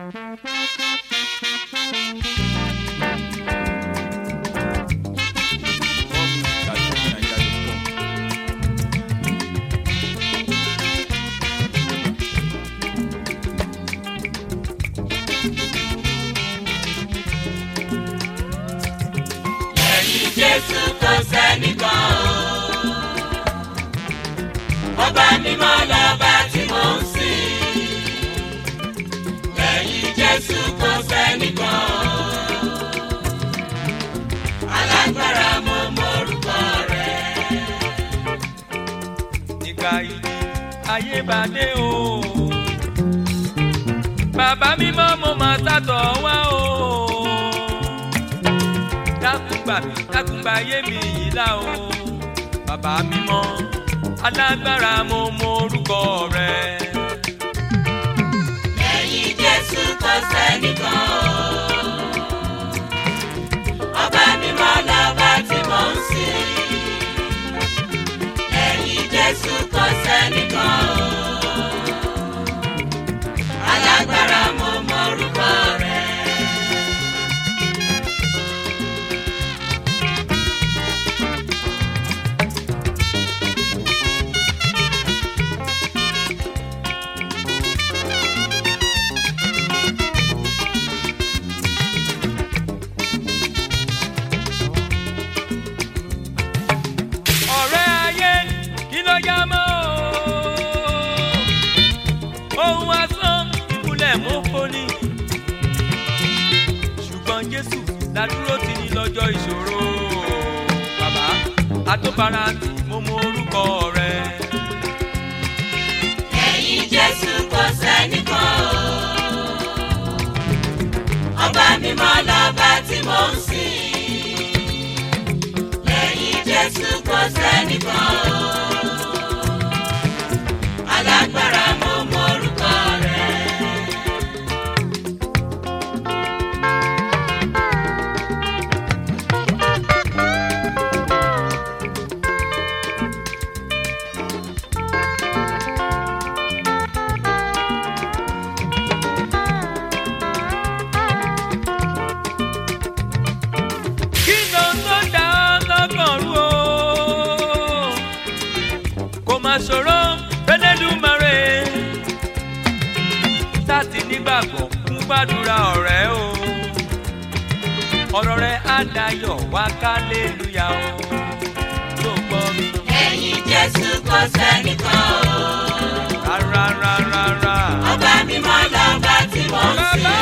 Jésù kò sẹ́nìkan o, ọba mímọ́ lọ́ba tí mò ń sìn. Lẹ́yìn Jésù kò sẹ́nìkan o, alágbára mo mọ̀rúkọ rẹ̀. Nígbà ìdí ayé bá dé o, bàbá mímọ́ mo máa sátọ̀ wá o. Dákúngbà ayé mi yìí là o, bàbá mímọ́ alágbára mo mọ orúkọ rẹ. Lẹ́yìn Jésù kò sẹ́nìkan o, ọba mímọ́ lọ́ba tí mò ń sìn. Lẹ́yìn Jésù kò sẹ́nìkan o, alágbára mo mọ orúkọ rẹ. Jésù ládúró tì ní lọ́jọ́ ìṣòro, bàbá àtọ́bára tí mo mọ orúkọ rẹ. Lẹ́yìn Jésù kò sẹ́nìkan o, ọba mímọ́ lọ́ba tí mò ń sìn. Lẹ́yìn Jésù kò sẹ́nìkan o, alágbára mo mọ orúkọ rẹ. Ṣòro fẹ́lẹ́dùmarè sáti nígbàgbọ́ fún gbàdúrà ọ̀rẹ́ o, ọ̀rọ̀ rẹ̀ á dayọ̀ wá kálélúyà o, tó gbọ́ mi. Lẹ́yìn Jésù kò sẹ́nìkan o, rárá ọba mímọ́ lọ́ba tí mò ń sìn.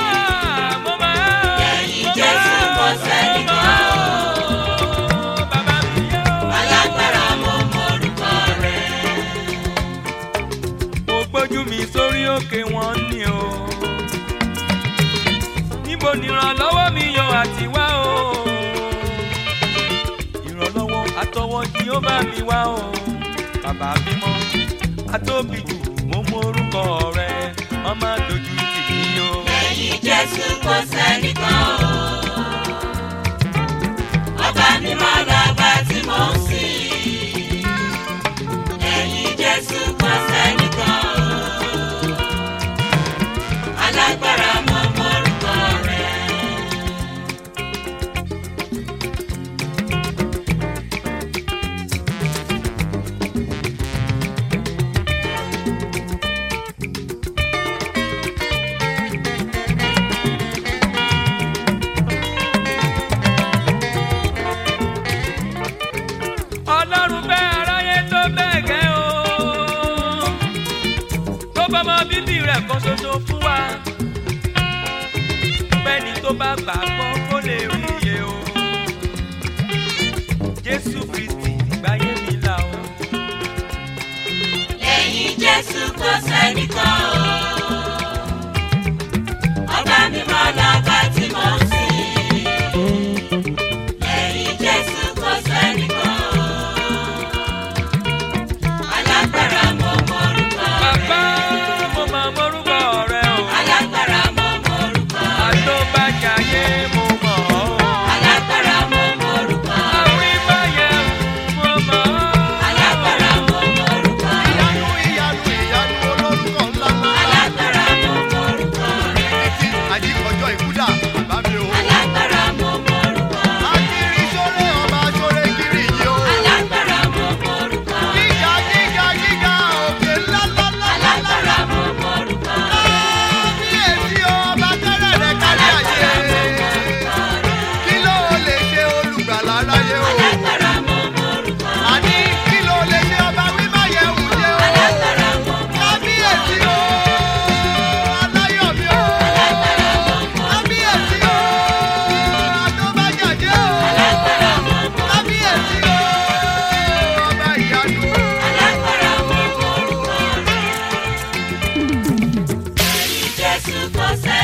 Lẹ́yìn Jésù kò sẹ́nìkan o, alágbára mo mọ orúkọ rẹ̀. Mo gbójú mi sórí òkè wọn ni o, níbo ni ìrànlọ́wọ́ mi yọ àti wá o. Ìrànlọ́wọ́ àtọwọ́ Jèhófà mi wá o, bàbá mímọ́ atóbi jù mo mọ orúkọ rẹ, má má dojú tì mí o. Lẹ́yìn Jésù kò sẹ́nìkan o, ọba mímọ́ lọ́ba tí mò ń sìn. Lẹ́yìn Jésù kò sẹ́nìkan o, alágbára mo mọ orúkọ rẹ. Ọlọ́run fẹ́ aráyé tó bẹ́ẹ̀ gẹ́ o, tó bọ́mọ bíbí rẹ̀ kan ṣoṣo fún wa, bẹ́ẹ̀ni tó bá gbàgbọ́ kó lè rí iye o. Jésù Kristi gbáyé mi là o. Lẹ́yìn Jésù kò sẹ́nìkan o, ọba mímọ́ lọ́ba tí mò ń sìn. Lẹ́yìn Jésù kò sẹ́nìkan o, alágbára mo mọ orúkọ rẹ. Bàbá mo máa mọ orúkọ rẹ o. Alágbára mo mọ orúkọ rẹ. Àtọ́bàjáyé mo mọ̀ ọ́. Alágbára mo mọ orúkọ rẹ. Àwíbáyé mo mọ̀ ọ́. Alágbára mo mọ orúkọ rẹ. Ìyanu olórúkọ ńlá ńlá. kò sẹ́